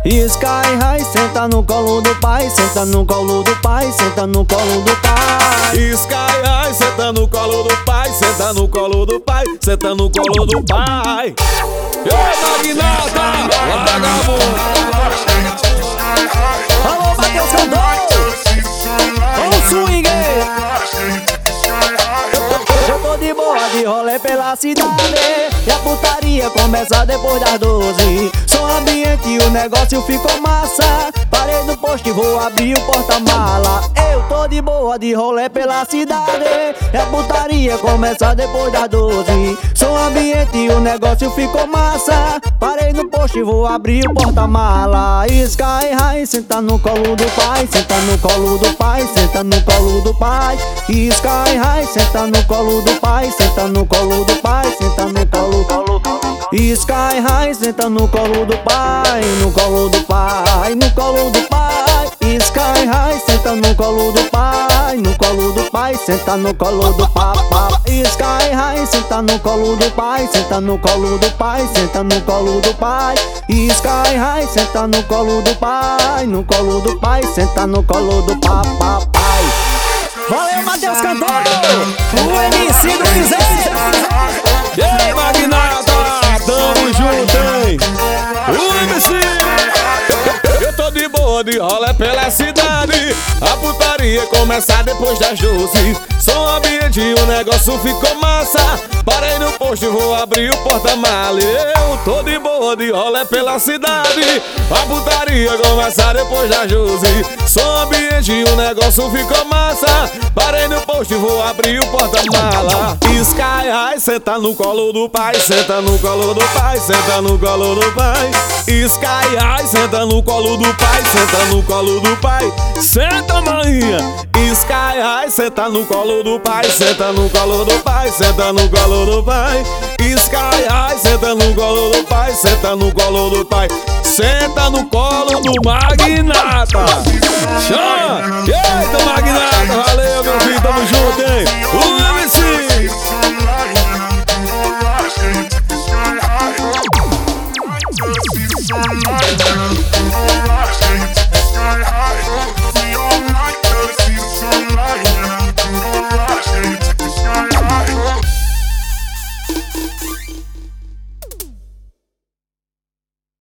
Sky High, senta no colo do pai, senta no colo do pai, senta no colo do pai. Sky High, senta no colo do pai, senta no colo do pai, senta no colo do pai. Ei, Magnata, é vagabundo. Alô, Matheus Cantor, o swing. Eu tô de boa de rolê pela cidade, e a putaria começa depois das 12. Som ambiente e o negócio ficou massa. Parei no posto e vou abrir o porta-mala. Eu tô de boa de rolê pela cidade, e a putaria começa depois das 12. Som ambiente e o negócio ficou massa. Parei no posto e vou abrir o porta-mala. Sky High, senta no colo do pai, senta no colo do pai, senta no colo do pai. Sky High, senta no colo do pai, senta no colo do pai, senta no colo do pai. Sky High, senta no colo do pai, no colo do pai, no colo do pai. Sky High, senta no colo do pai, no colo do pai, senta no colo do papai. Sky High, senta no colo do pai, senta no colo do pai, senta no colo do pai. Sky High, senta no colo do pai, no colo do pai, senta no colo do papai. Valeu, Matheus Cantor, o MC do Vicente. Ei, Magnata, tamo junto, hein? O MC. Eu tô de boa de rolê pela cidade, a putaria começa depois das 12. Som ambiente e o negócio ficou massa. Parei no posto e vou abrir o porta-mala. Eu tô de boa de rolê pela cidade, a putaria começa depois das 12. Som ambiente e o negócio ficou massa. Parei no posto e vou abrir o porta-mala. Sky High, senta no colo do pai, senta no colo do pai, senta no colo do pai. Sky High, senta no colo do pai, senta no colo do pai, senta maninha. Sky High, senta no colo do pai, senta no colo do pai, senta no colo do pai. Sky High, senta no colo do pai, senta no colo do pai, senta no colo do Magnata. Chama! Eita, Magnata!